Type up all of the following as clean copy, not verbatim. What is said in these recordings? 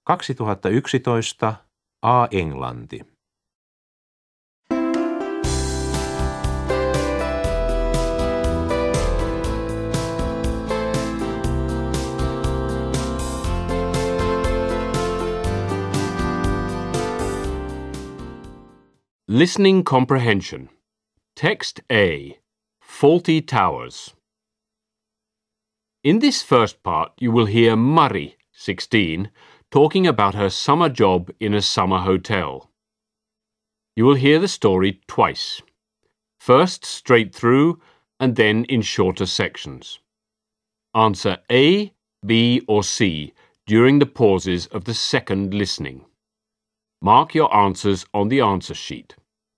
2011 A-englanti. Listening comprehension. Text A. Faulty Towers. In this first part, you will hear Mari, 16, talking about her summer job in a summer hotel. You will hear the story twice. First straight through and then in shorter sections. Answer A, B or C during the pauses of the second listening. Mark your answers on the answer sheet.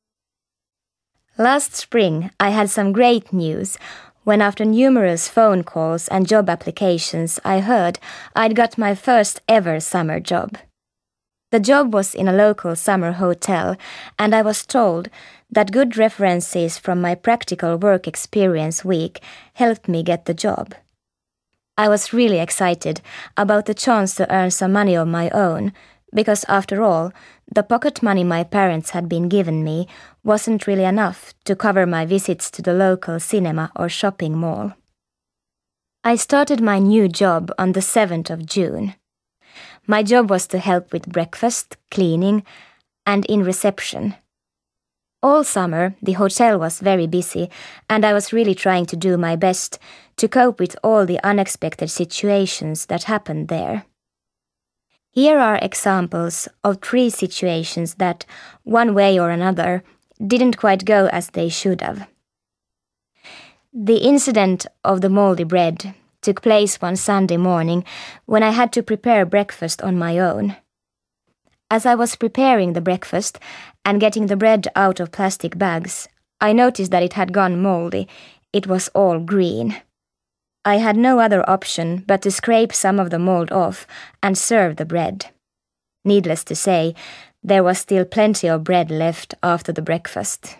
Last spring, I had some great news when after numerous phone calls and job applications, I heard I'd got my first ever summer job. The job was in a local summer hotel, and I was told that good references from my practical work experience week helped me get the job. I was really excited about the chance to earn some money of my own, because after all, the pocket money my parents had been given me wasn't really enough to cover my visits to the local cinema or shopping mall. I started my new job on the 7th of June. My job was to help with breakfast, cleaning, and in reception. All summer, the hotel was very busy, and I was really trying to do my best to cope with all the unexpected situations that happened there. Here are examples of 3 situations that, one way or another, didn't quite go as they should have. The incident of the moldy bread took place one Sunday morning when I had to prepare breakfast on my own. As I was preparing the breakfast and getting the bread out of plastic bags, I noticed that it had gone moldy. It was all green. I had no other option but to scrape some of the mold off and serve the bread. Needless to say, there was still plenty of bread left after the breakfast.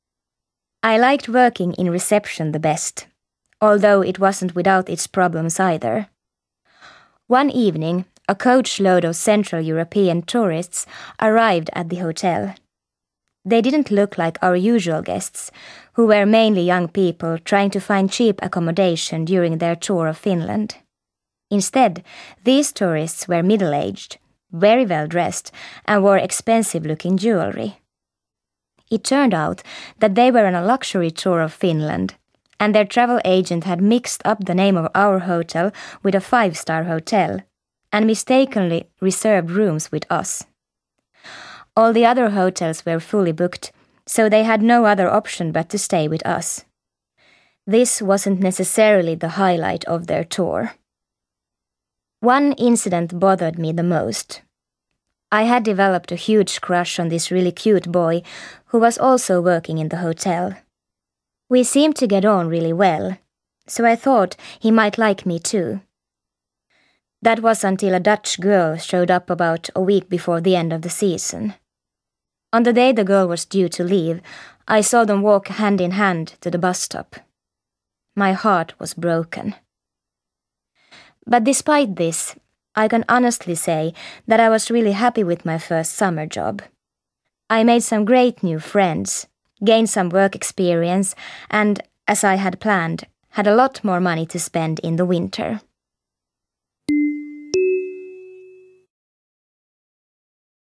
I liked working in reception the best, although it wasn't without its problems either. One evening, a coachload of Central European tourists arrived at the hotel. They didn't look like our usual guests, who were mainly young people trying to find cheap accommodation during their tour of Finland. Instead, these tourists were middle-aged, very well dressed, and wore expensive-looking jewelry. It turned out that they were on a luxury tour of Finland, and their travel agent had mixed up the name of our hotel with a 5-star hotel, and mistakenly reserved rooms with us. All the other hotels were fully booked, so they had no other option but to stay with us. This wasn't necessarily the highlight of their tour. One incident bothered me the most. I had developed a huge crush on this really cute boy who was also working in the hotel. We seemed to get on really well, so I thought he might like me too. That was until a Dutch girl showed up about a week before the end of the season. On the day the girl was due to leave, I saw them walk hand in hand to the bus stop. My heart was broken. But despite this, I can honestly say that I was really happy with my first summer job. I made some great new friends, gained some work experience, and, as I had planned, had a lot more money to spend in the winter.